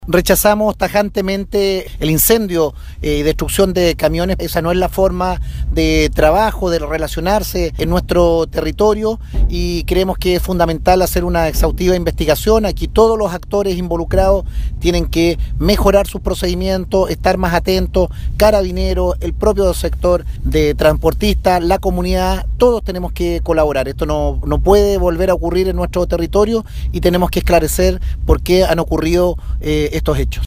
Rechazamos tajantemente el incendio y destrucción de camiones. Esa no es la forma de trabajo, de relacionarse en nuestro territorio, y creemos que es fundamental hacer una exhaustiva investigación. Aquí todos los actores involucrados tienen que mejorar sus procedimientos, estar más atentos, Carabineros, el propio sector de transportistas, la comunidad, todos tenemos que colaborar. Esto no puede volver a ocurrir en nuestro territorio y tenemos que esclarecer por qué han ocurrido estos hechos.